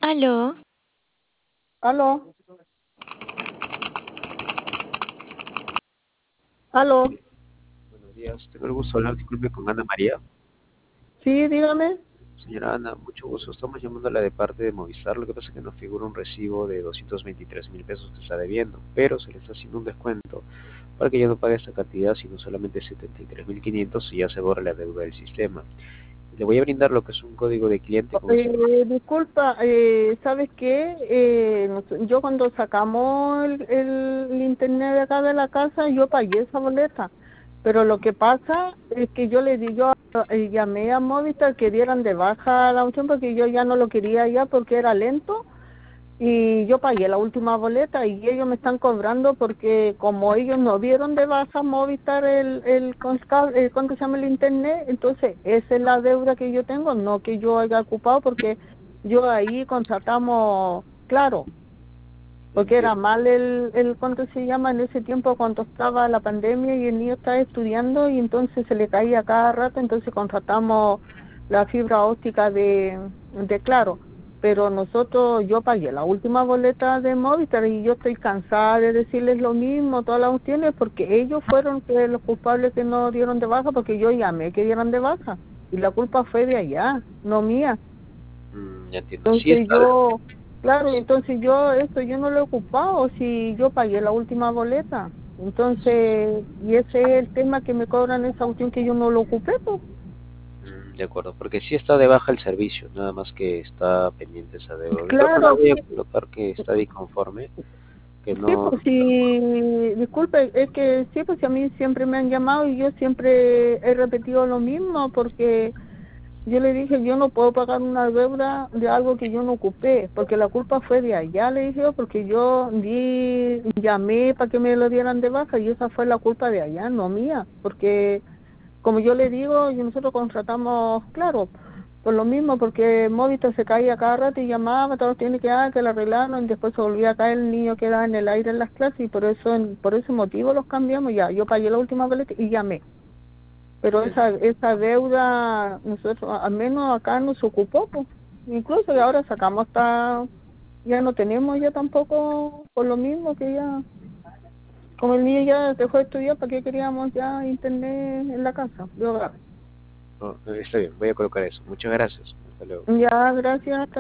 Aló, Aló, aló, Buenos días, tengo el gusto de hablar, disculpe, con Ana María. sí, dígame. Señora Ana, mucho gusto, estamos llamándola de parte de Movistar. Lo que pasa es que nos figura un recibo de 223.000 pesos que está debiendo, pero se le está haciendo un descuento para que ya no pague esta cantidad, sino solamente 73.500 y ya se borra la deuda del sistema. Le voy a brindar lo que es un código de cliente con este. Disculpa, ¿sabes qué? Yo cuando sacamos el internet de acá de la casa, yo pagué esa boleta. Pero lo que pasa es que yo le di, llamé a Movistar que dieran de baja la opción porque yo ya no lo quería ya porque era lento. Y yo pagué la última boleta y ellos me están cobrando porque como ellos no dieron de baja Movistar ¿cuánto se llama el internet? Entonces esa es la deuda que yo tengo, no que yo haya ocupado porque yo ahí contratamos, claro, porque era Entiendo, mal ¿cuánto se llama? En ese tiempo cuando estaba la pandemia y el niño estaba estudiando y entonces se le caía cada rato, entonces contratamos la fibra óptica de Claro. Pero yo pagué la última boleta de Movistar y yo estoy cansada de decirles lo mismo, todas las opciones, porque ellos fueron los culpables que no dieron de baja, porque yo llamé que dieran de baja y la culpa fue de allá, no mía. ya entiendo, sí Entonces está. yo, claro, entonces yo no lo he ocupado si yo pagué la última boleta. Entonces, y ese es el tema que me cobran esa opción que yo no lo ocupé, pues. De acuerdo, porque sí está de baja el servicio, nada más que está pendiente esa deuda. De todas maneras Claro, voy a colocar que está disconforme, que sí, no. pues sí, disculpe, es que sí, pues a mí siempre me han llamado y yo siempre he repetido lo mismo porque yo le dije, yo no puedo pagar una deuda de algo que yo no ocupé, porque la culpa fue de allá, le dije yo, porque llamé para que me lo dieran de baja y esa fue la culpa de allá, no mía, porque como yo le digo, nosotros contratamos, claro, por lo mismo, porque Movistar se caía cada rato y llamaba, todos tienen que la arreglaron, y después se volvía a caer el niño quedaba en el aire en las clases y por ese motivo los cambiamos ya, yo pagué la última boleta y llamé. Pero esa deuda, nosotros, al menos acá nos ocupó, pues. Incluso y ahora sacamos ya no tenemos ya tampoco, por lo mismo que ya, como el niño ya dejó de estudiar, ¿para qué queríamos ya internet en la casa? De hogar. Está bien, voy a colocar eso. Muchas gracias. Hasta luego. Ya, gracias.